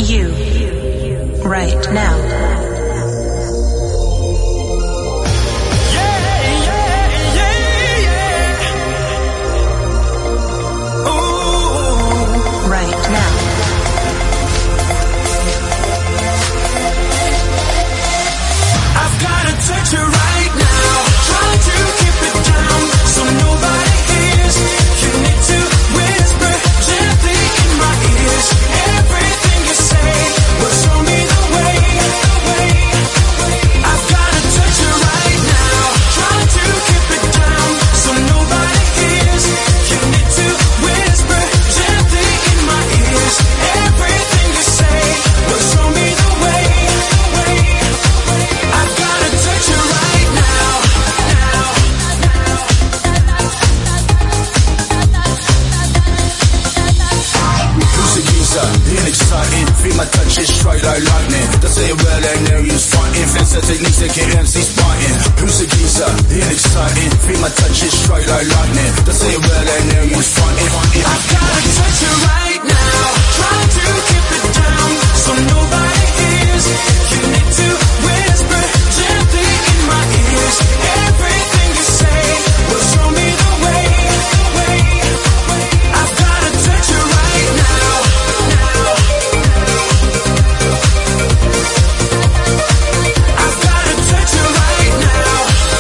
you right now. Touch you right now, try to keep it down so nobody hears. You need to whisper gently in my ears. Everything you say will show me the way. I've gotta touch you right now, try to keep it down so nobody hears. You need to whisper gently in my ears. Everything you say will show me the way. I've gotta touch you right now. Who's the user? Being exciting, feel my touch is straight like lightning. Does it well and there you fighting? Fancy techniques that get MCs biting. Who's the user? Being exciting, feel my touch is straight like lightning. Does it well and there you fighting? I've gotta touch you right now. Try to keep it down so nobody hears. You need to whisper gently in my ears. Everything you say will show me the way. I've gotta touch you right now. I've gotta touch you right now.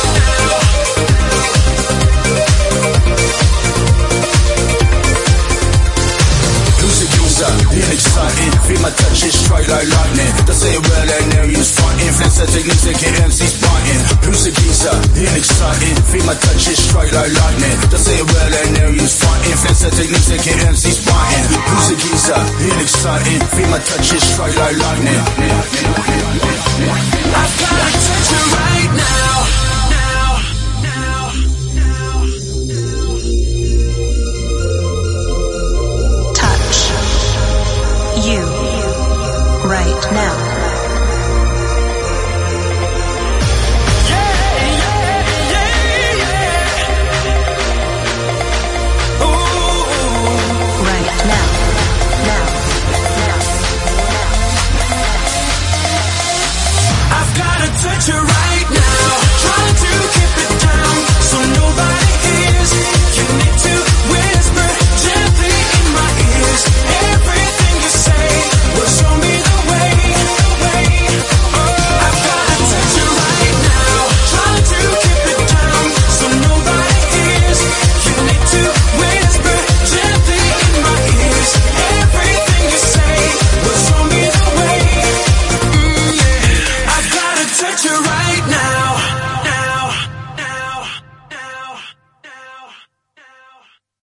Who's the user? Being exciting, feel my touch is straight like lightning. Does it well and there you fighting? Fancy techniques that get MCs biting. Who's the geezer? Being exciting, feel my touch is straight like lightning. Does it well and there you fighting? Fancy techniques that get MCs biting. Who's the geezer? Being exciting, feel my touch is straight like lightning. I've gotta touch you right now. Touch you right now. Touch you right now, try to keep it down so nobody hears. You need to whisper gently in my ears. Everything you say will show me the way. I've gotta touch you right now, try to keep it down so nobody hears. You need to whisper gently in my ears. Everything you say will show me the way. I've gotta touch you.